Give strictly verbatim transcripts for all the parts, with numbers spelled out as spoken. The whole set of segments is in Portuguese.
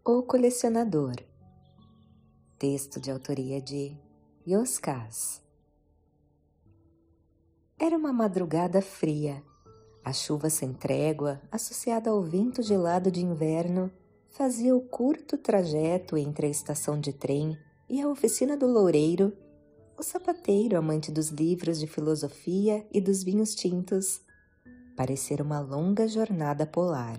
O Colecionador. Texto de autoria de Yoskaz. Era uma madrugada fria. A chuva sem trégua, associada ao vento gelado de inverno, fazia o curto trajeto entre a estação de trem e a oficina do loureiro, o sapateiro amante dos livros de filosofia e dos vinhos tintos, parecer uma longa jornada polar.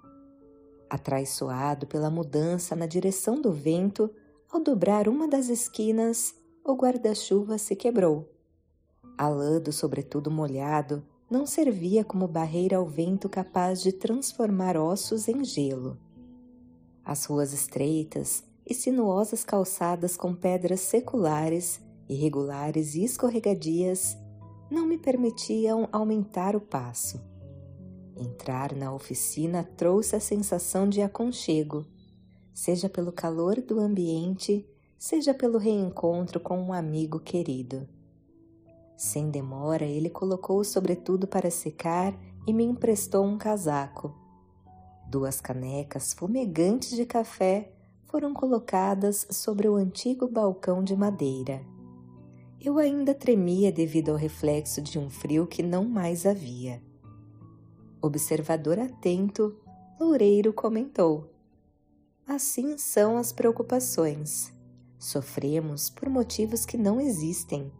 Atraiçoado pela mudança na direção do vento, ao dobrar uma das esquinas, o guarda-chuva se quebrou. A lã do sobretudo molhado não servia como barreira ao vento capaz de transformar ossos em gelo. As ruas estreitas e sinuosas calçadas com pedras seculares, irregulares e escorregadias não me permitiam aumentar o passo. Entrar na oficina trouxe a sensação de aconchego, seja pelo calor do ambiente, seja pelo reencontro com um amigo querido. Sem demora, ele colocou o sobretudo para secar e me emprestou um casaco. Duas canecas fumegantes de café foram colocadas sobre o antigo balcão de madeira. Eu ainda tremia devido ao reflexo de um frio que não mais havia. Observador atento, Loureiro comentou: assim são as preocupações. Sofremos por motivos que não existem.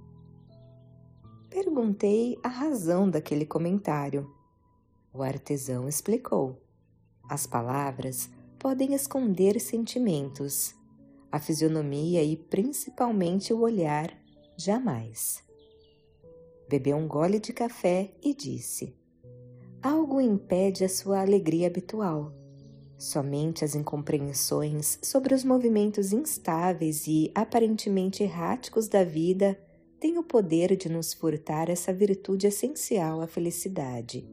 Perguntei a razão daquele comentário. O artesão explicou: as palavras podem esconder sentimentos. A fisionomia e principalmente o olhar, jamais. Bebeu um gole de café e disse: algo impede a sua alegria habitual. Somente as incompreensões sobre os movimentos instáveis e aparentemente erráticos da vida têm o poder de nos furtar essa virtude essencial à felicidade.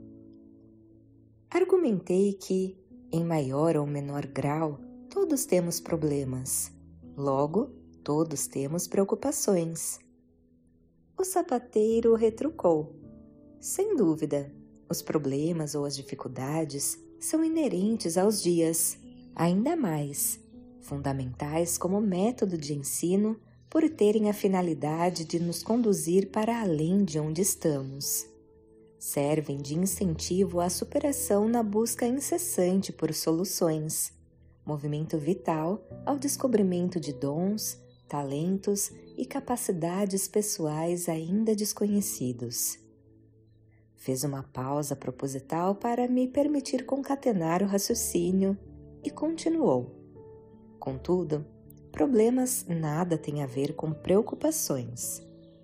Argumentei que, em maior ou menor grau, todos temos problemas. Logo, todos temos preocupações. O sapateiro retrucou: sem dúvida, os problemas ou as dificuldades são inerentes aos dias, ainda mais, fundamentais como método de ensino por terem a finalidade de nos conduzir para além de onde estamos. Servem de incentivo à superação na busca incessante por soluções, movimento vital ao descobrimento de dons, talentos e capacidades pessoais ainda desconhecidos. Fez uma pausa proposital para me permitir concatenar o raciocínio e continuou: contudo, problemas nada têm a ver com preocupações.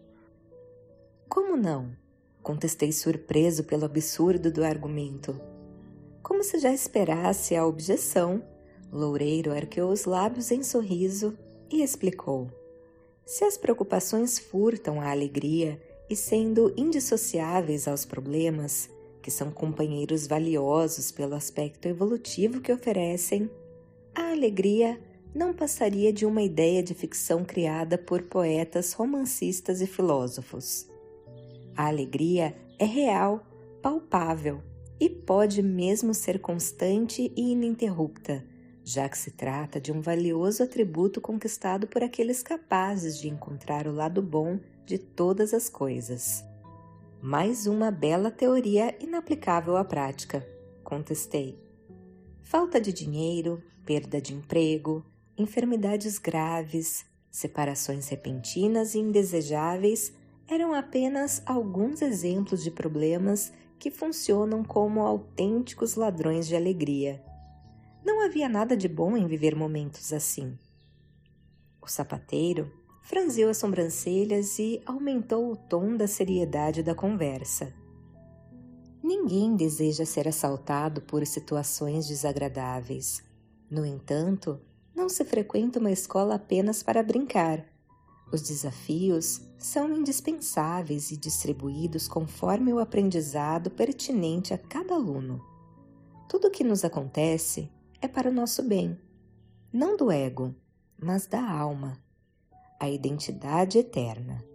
Como não? Contestei surpreso pelo absurdo do argumento. Como se já esperasse a objeção, Loureiro arqueou os lábios em sorriso e explicou: se as preocupações furtam a alegria e sendo indissociáveis aos problemas, que são companheiros valiosos pelo aspecto evolutivo que oferecem, a alegria não passaria de uma ideia de ficção criada por poetas, romancistas e filósofos. A alegria é real, palpável e pode mesmo ser constante e ininterrupta, já que se trata de um valioso atributo conquistado por aqueles capazes de encontrar o lado bom de todas as coisas. Mais uma bela teoria inaplicável à prática, contestei. Falta de dinheiro, perda de emprego, enfermidades graves, separações repentinas e indesejáveis eram apenas alguns exemplos de problemas que funcionam como autênticos ladrões de alegria. Não havia nada de bom em viver momentos assim. O sapateiro franziu as sobrancelhas e aumentou o tom da seriedade da conversa. Ninguém deseja ser assaltado por situações desagradáveis. No entanto, não se frequenta uma escola apenas para brincar. Os desafios são indispensáveis e distribuídos conforme o aprendizado pertinente a cada aluno. Tudo o que nos acontece é para o nosso bem, não do ego, mas da alma, a identidade eterna.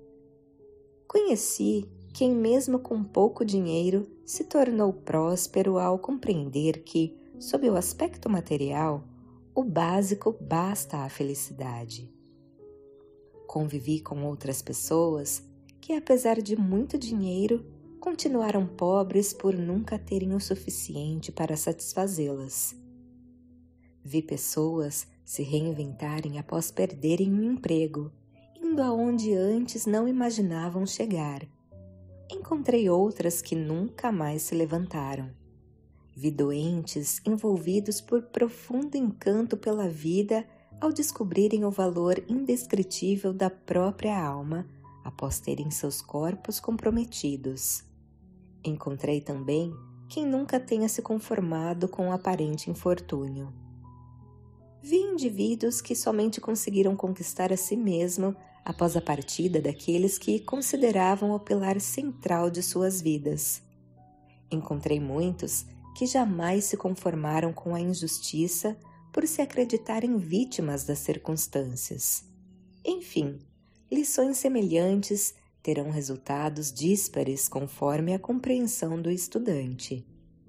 Conheci quem, mesmo com pouco dinheiro, se tornou próspero ao compreender que, sob o aspecto material, o básico basta à felicidade. Convivi com outras pessoas que, apesar de muito dinheiro, continuaram pobres por nunca terem o suficiente para satisfazê-las. Vi pessoas se reinventarem após perderem um emprego, indo aonde antes não imaginavam chegar. Encontrei outras que nunca mais se levantaram. Vi doentes envolvidos por profundo encanto pela vida ao descobrirem o valor indescritível da própria alma após terem seus corpos comprometidos. Encontrei também quem nunca tenha se conformado com o aparente infortúnio. Vi indivíduos que somente conseguiram conquistar a si mesmo após a partida daqueles que consideravam o pilar central de suas vidas. Encontrei muitos que jamais se conformaram com a injustiça por se acreditarem vítimas das circunstâncias. Enfim, lições semelhantes terão resultados díspares conforme a compreensão do estudante.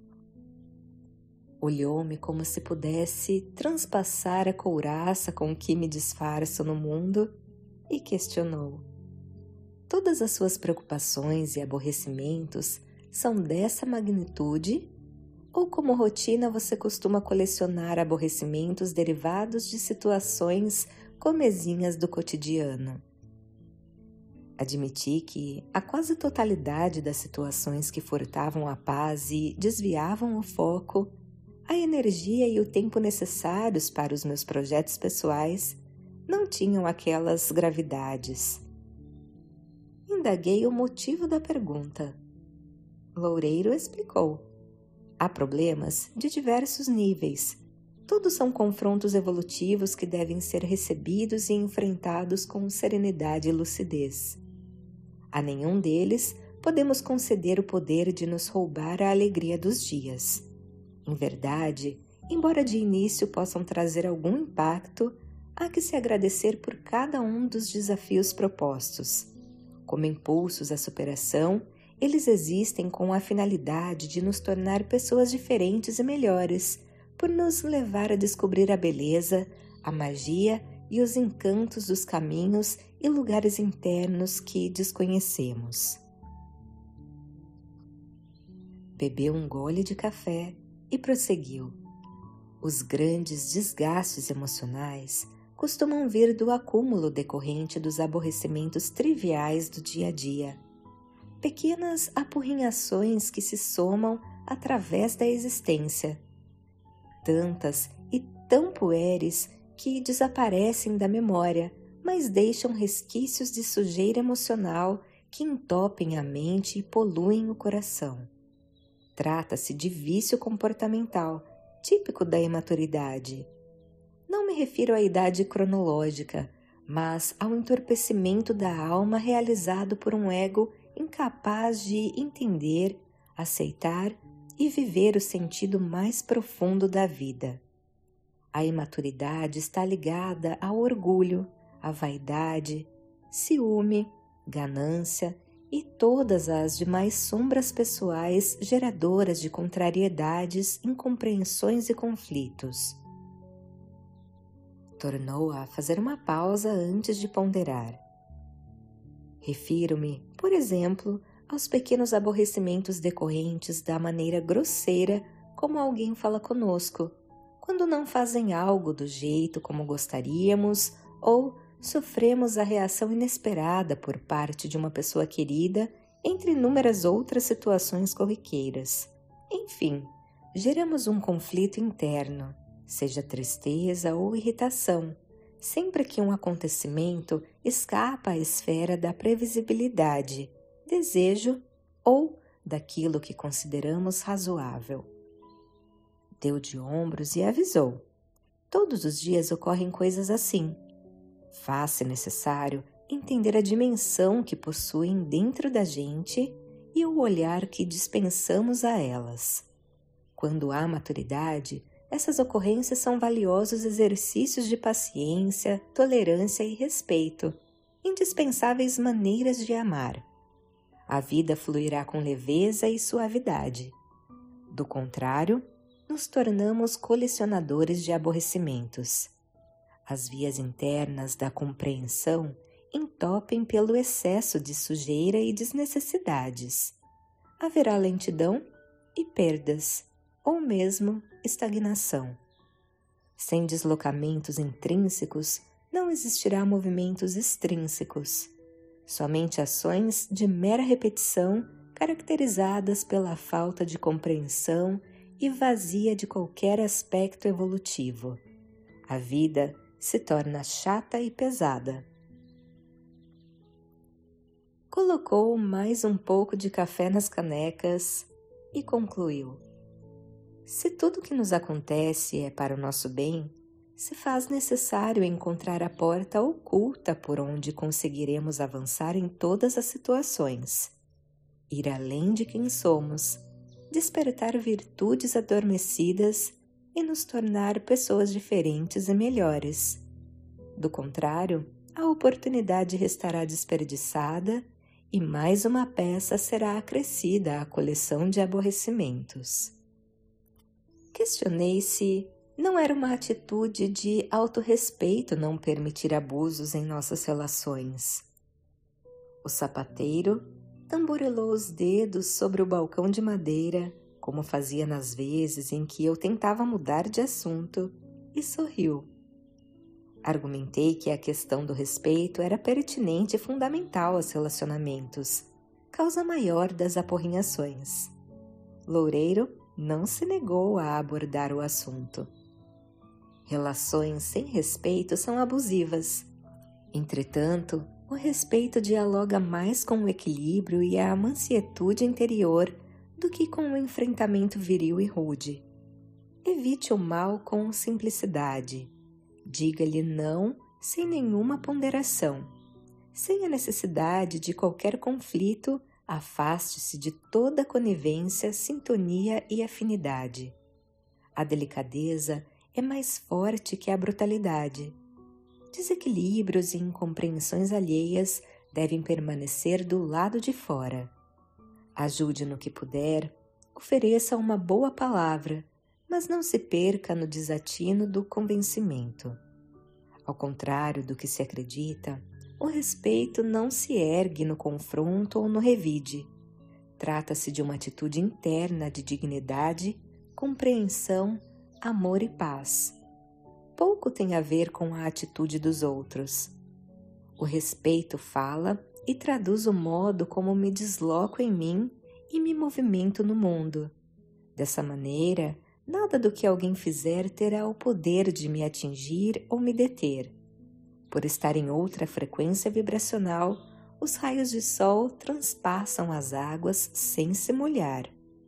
Olhou-me como se pudesse transpassar a couraça com que me disfarço no mundo e questionou: todas as suas preocupações e aborrecimentos são dessa magnitude? Ou como rotina você costuma colecionar aborrecimentos derivados de situações comezinhas do cotidiano? Admiti que a quase totalidade das situações que furtavam a paz e desviavam o foco, a energia e o tempo necessários para os meus projetos pessoais não tinham aquelas gravidades. Indaguei o motivo da pergunta. Loureiro explicou. Há problemas de diversos níveis. Todos são confrontos evolutivos que devem ser recebidos e enfrentados com serenidade e lucidez. A nenhum deles podemos conceder o poder de nos roubar a alegria dos dias. Em verdade, embora de início possam trazer algum impacto, há que se agradecer por cada um dos desafios propostos. Como impulsos à superação, eles existem com a finalidade de nos tornar pessoas diferentes e melhores, por nos levar a descobrir a beleza, a magia e os encantos dos caminhos e lugares internos que desconhecemos. Bebeu um gole de café e prosseguiu. Os grandes desgastes emocionais costumam vir do acúmulo decorrente dos aborrecimentos triviais do dia a dia. Pequenas apurrinhações que se somam através da existência. Tantas e tão pueres que desaparecem da memória, mas deixam resquícios de sujeira emocional que entopem a mente e poluem o coração. Trata-se de vício comportamental, típico da imaturidade. Não me refiro à idade cronológica, mas ao entorpecimento da alma realizado por um ego incapaz de entender, aceitar e viver o sentido mais profundo da vida. A imaturidade está ligada ao orgulho, à vaidade, ciúme, ganância e todas as demais sombras pessoais geradoras de contrariedades, incompreensões e conflitos. Tornou a fazer uma pausa antes de ponderar. Refiro-me, por exemplo, aos pequenos aborrecimentos decorrentes da maneira grosseira como alguém fala conosco, quando não fazem algo do jeito como gostaríamos ou sofremos a reação inesperada por parte de uma pessoa querida, entre inúmeras outras situações corriqueiras. Enfim, geramos um conflito interno, seja tristeza ou irritação, sempre que um acontecimento escapa à esfera da previsibilidade, desejo ou daquilo que consideramos razoável. Deu de ombros e avisou. Todos os dias ocorrem coisas assim. Faz-se necessário entender a dimensão que possuem dentro da gente e o olhar que dispensamos a elas. Quando há maturidade, essas ocorrências são valiosos exercícios de paciência, tolerância e respeito, indispensáveis maneiras de amar. A vida fluirá com leveza e suavidade. Do contrário, nos tornamos colecionadores de aborrecimentos. As vias internas da compreensão entopem pelo excesso de sujeira e desnecessidades. Haverá lentidão e perdas, ou mesmo estagnação. Sem deslocamentos intrínsecos, não existirá movimentos extrínsecos. Somente ações de mera repetição caracterizadas pela falta de compreensão e vazia de qualquer aspecto evolutivo. A vida se torna chata e pesada. Colocou mais um pouco de café nas canecas e concluiu: se tudo que nos acontece é para o nosso bem, se faz necessário encontrar a porta oculta por onde conseguiremos avançar em todas as situações, ir além de quem somos, despertar virtudes adormecidas e nos tornar pessoas diferentes e melhores. Do contrário, a oportunidade restará desperdiçada e mais uma peça será acrescida à coleção de aborrecimentos. Questionei se não era uma atitude de autorrespeito não permitir abusos em nossas relações. O sapateiro tamborilou os dedos sobre o balcão de madeira, como fazia nas vezes em que eu tentava mudar de assunto, e sorriu. Argumentei que a questão do respeito era pertinente e fundamental aos relacionamentos, causa maior das aporrinhações. Loureiro não se negou a abordar o assunto. Relações sem respeito são abusivas. Entretanto, o respeito dialoga mais com o equilíbrio e a mansietude interior do que com o enfrentamento viril e rude. Evite o mal com simplicidade. Diga-lhe não sem nenhuma ponderação. Sem a necessidade de qualquer conflito, afaste-se de toda conivência, sintonia e afinidade. A delicadeza é mais forte que a brutalidade. Desequilíbrios e incompreensões alheias devem permanecer do lado de fora. Ajude no que puder, ofereça uma boa palavra, mas não se perca no desatino do convencimento. Ao contrário do que se acredita, o respeito não se ergue no confronto ou no revide. Trata-se de uma atitude interna de dignidade, compreensão, amor e paz. Pouco tem a ver com a atitude dos outros. O respeito fala e traduz o modo como me desloco em mim e me movimento no mundo. Dessa maneira, nada do que alguém fizer terá o poder de me atingir ou me deter. Por estar em outra frequência vibracional, os raios de sol transpassam as águas sem se molhar.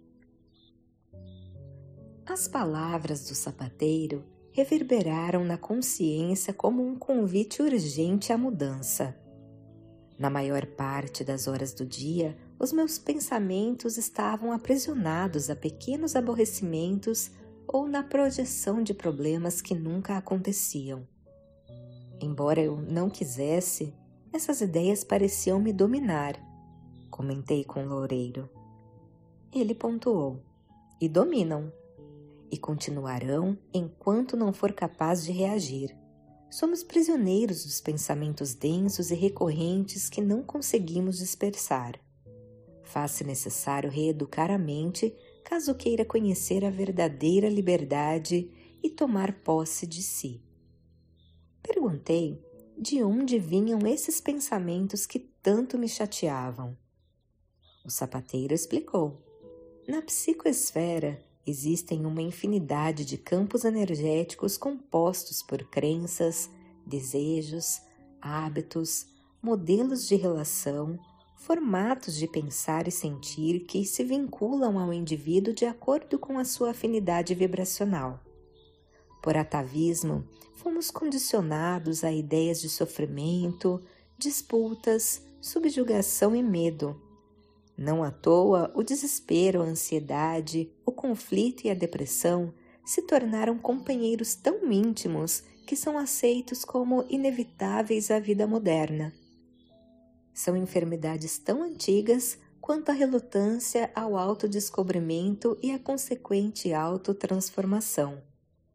As palavras do sapateiro reverberaram na consciência como um convite urgente à mudança. Na maior parte das horas do dia, os meus pensamentos estavam aprisionados a pequenos aborrecimentos ou na projeção de problemas que nunca aconteciam. Embora eu não quisesse, essas ideias pareciam me dominar, comentei com Loureiro. Ele pontuou: e dominam, e continuarão enquanto não for capaz de reagir. Somos prisioneiros dos pensamentos densos e recorrentes que não conseguimos dispersar. Faz-se necessário reeducar a mente caso queira conhecer a verdadeira liberdade e tomar posse de si. Perguntei de onde vinham esses pensamentos que tanto me chateavam. O sapateiro explicou. Na psicoesfera existem uma infinidade de campos energéticos compostos por crenças, desejos, hábitos, modelos de relação, formatos de pensar e sentir que se vinculam ao indivíduo de acordo com a sua afinidade vibracional. Por atavismo, fomos condicionados a ideias de sofrimento, disputas, subjugação e medo. Não à toa, o desespero, a ansiedade, o conflito e a depressão se tornaram companheiros tão íntimos que são aceitos como inevitáveis à vida moderna. São enfermidades tão antigas quanto a relutância ao autodescobrimento e a consequente autotransformação.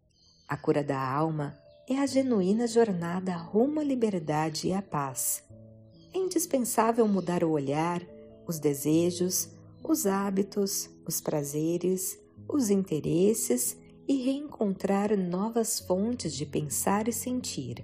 A cura da alma é a genuína jornada rumo à liberdade e à paz. É indispensável mudar o olhar, os desejos, os hábitos, os prazeres, os interesses e reencontrar novas fontes de pensar e sentir.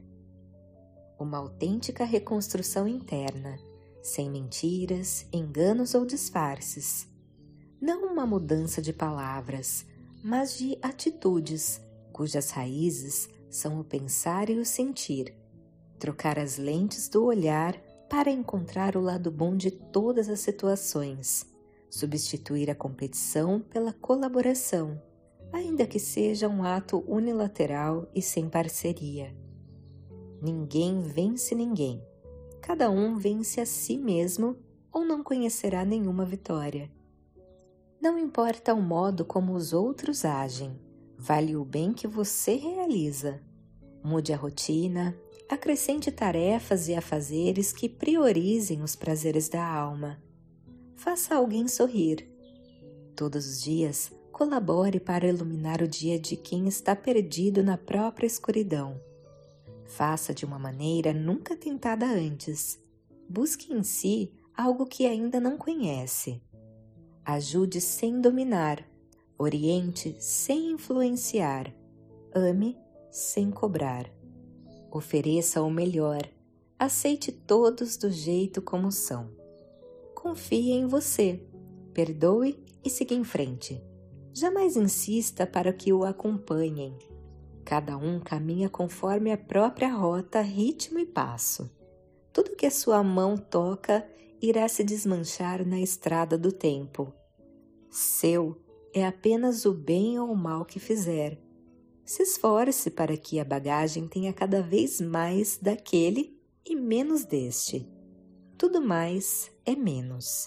Uma autêntica reconstrução interna, sem mentiras, enganos ou disfarces. Não uma mudança de palavras, mas de atitudes, cujas raízes são o pensar e o sentir. Trocar as lentes do olhar para encontrar o lado bom de todas as situações. Substituir a competição pela colaboração, ainda que seja um ato unilateral e sem parceria. Ninguém vence ninguém. Cada um vence a si mesmo ou não conhecerá nenhuma vitória. Não importa o modo como os outros agem, vale o bem que você realiza. Mude a rotina, acrescente tarefas e afazeres que priorizem os prazeres da alma. Faça alguém sorrir. Todos os dias, colabore para iluminar o dia de quem está perdido na própria escuridão. Faça de uma maneira nunca tentada antes. Busque em si algo que ainda não conhece. Ajude sem dominar. Oriente sem influenciar. Ame sem cobrar. Ofereça o melhor. Aceite todos do jeito como são. Confie em você. Perdoe e siga em frente. Jamais insista para que o acompanhem. Cada um caminha conforme a própria rota, ritmo e passo. Tudo que a sua mão toca irá se desmanchar na estrada do tempo. Seu é apenas o bem ou o mal que fizer. Se esforce para que a bagagem tenha cada vez mais daquele e menos deste. Tudo mais é menos.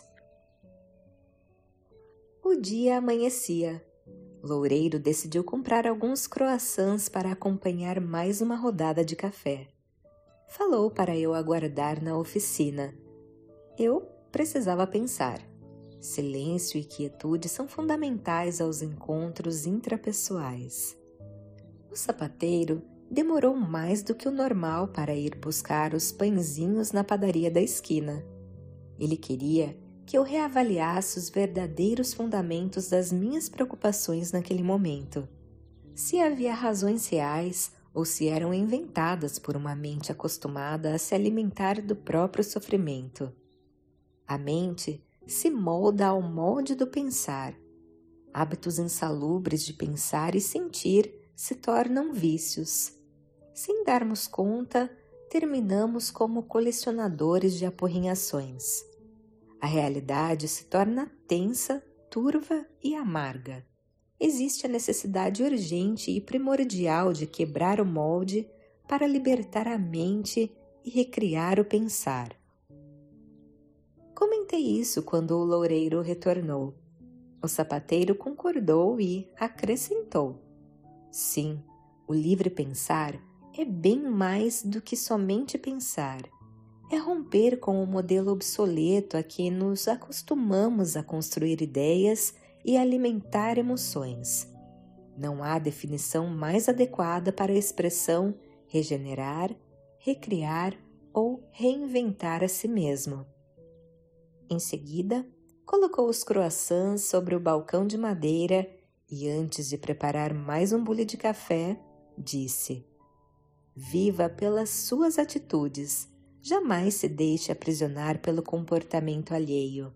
O dia amanhecia. Loureiro decidiu comprar alguns croissants para acompanhar mais uma rodada de café. Falou para eu aguardar na oficina. Eu precisava pensar. Silêncio e quietude são fundamentais aos encontros intrapessoais. O sapateiro demorou mais do que o normal para ir buscar os pãezinhos na padaria da esquina. Ele queria que eu reavaliasse os verdadeiros fundamentos das minhas preocupações naquele momento. Se havia razões reais ou se eram inventadas por uma mente acostumada a se alimentar do próprio sofrimento. A mente se molda ao molde do pensar. Hábitos insalubres de pensar e sentir se tornam vícios. Sem darmos conta, terminamos como colecionadores de apurrinhações. A realidade se torna tensa, turva e amarga. Existe a necessidade urgente e primordial de quebrar o molde para libertar a mente e recriar o pensar. Comentei isso quando o loureiro retornou. O sapateiro concordou e acrescentou: sim, o livre pensar é bem mais do que somente pensar. É romper com o modelo obsoleto a que nos acostumamos a construir ideias e alimentar emoções. Não há definição mais adequada para a expressão regenerar, recriar ou reinventar a si mesmo. Em seguida, colocou os croissants sobre o balcão de madeira e, antes de preparar mais um bule de café, disse: viva pelas suas atitudes. Jamais se deixe aprisionar pelo comportamento alheio.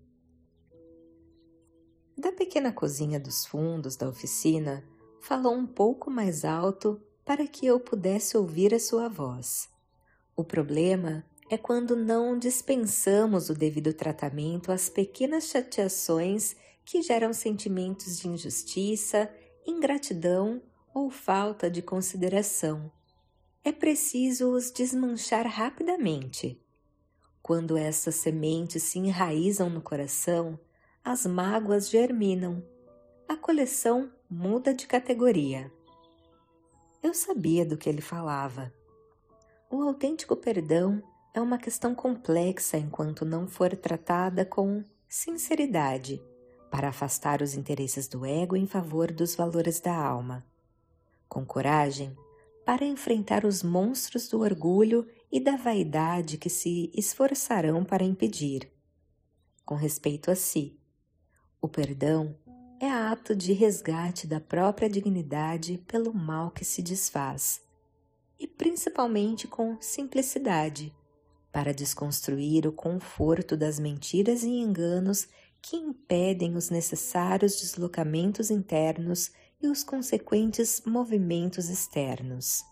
Da pequena cozinha dos fundos da oficina, falou um pouco mais alto para que eu pudesse ouvir a sua voz. O problema é quando não dispensamos o devido tratamento às pequenas chateações que geram sentimentos de injustiça, ingratidão ou falta de consideração. É preciso os desmanchar rapidamente. Quando essas sementes se enraizam no coração, as mágoas germinam. A coleção muda de categoria. Eu sabia do que ele falava. O autêntico perdão é uma questão complexa enquanto não for tratada com sinceridade, para afastar os interesses do ego em favor dos valores da alma. Com coragem, para enfrentar os monstros do orgulho e da vaidade que se esforçarão para impedir. Com respeito a si, o perdão é ato de resgate da própria dignidade pelo mal que se desfaz, e principalmente com simplicidade, para desconstruir o conforto das mentiras e enganos que impedem os necessários deslocamentos internos e os consequentes movimentos externos.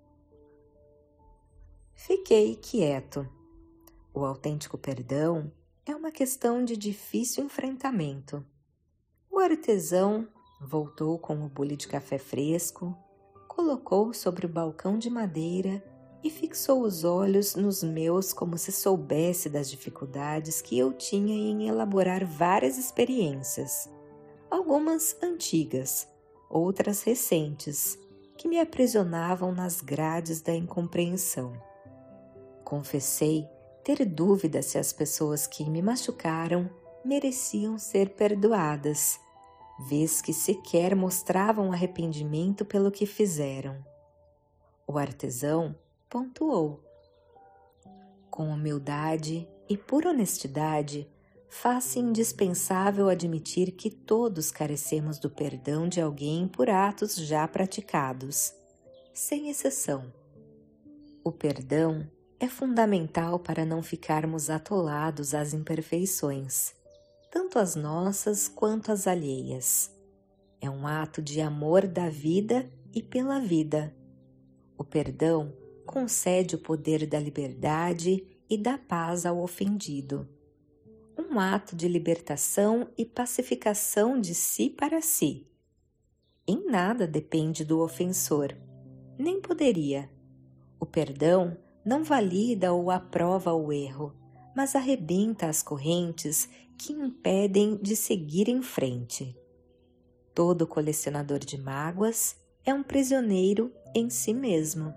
Fiquei quieto. O autêntico perdão é uma questão de difícil enfrentamento. O artesão voltou com o bule de café fresco, colocou sobre o balcão de madeira e fixou os olhos nos meus como se soubesse das dificuldades que eu tinha em elaborar várias experiências, algumas antigas, outras recentes, que me aprisionavam nas grades da incompreensão. Confessei ter dúvida se as pessoas que me machucaram mereciam ser perdoadas, vez que sequer mostravam arrependimento pelo que fizeram. O artesão pontuou. Com humildade e por honestidade, faz-se indispensável admitir que todos carecemos do perdão de alguém por atos já praticados, sem exceção. O perdão é fundamental para não ficarmos atolados às imperfeições, tanto as nossas quanto as alheias. É um ato de amor da vida e pela vida. O perdão concede o poder da liberdade e da paz ao ofendido. Um ato de libertação e pacificação de si para si. Em nada depende do ofensor, nem poderia. O perdão não valida ou aprova o erro, mas arrebenta as correntes que impedem de seguir em frente. Todo colecionador de mágoas é um prisioneiro em si mesmo.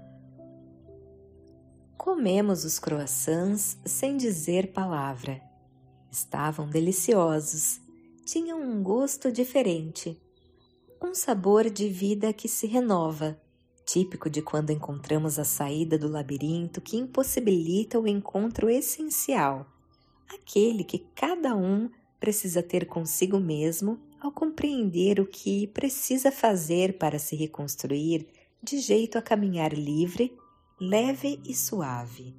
Comemos os croissants sem dizer palavra. Estavam deliciosos, tinham um gosto diferente, um sabor de vida que se renova, típico de quando encontramos a saída do labirinto que impossibilita o encontro essencial, aquele que cada um precisa ter consigo mesmo ao compreender o que precisa fazer para se reconstruir de jeito a caminhar livre, leve e suave.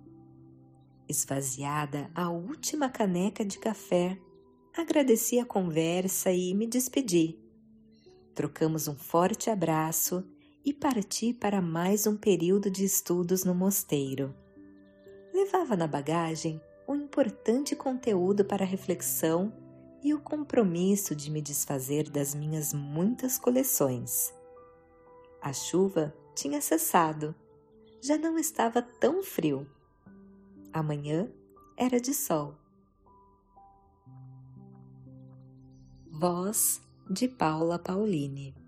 Esvaziada a última caneca de café, agradeci a conversa e me despedi. Trocamos um forte abraço e parti para mais um período de estudos no mosteiro. Levava na bagagem um importante conteúdo para reflexão e o compromisso de me desfazer das minhas muitas coleções. A chuva tinha cessado, já não estava tão frio. Amanhã era de sol. Voz de Paula Pauline.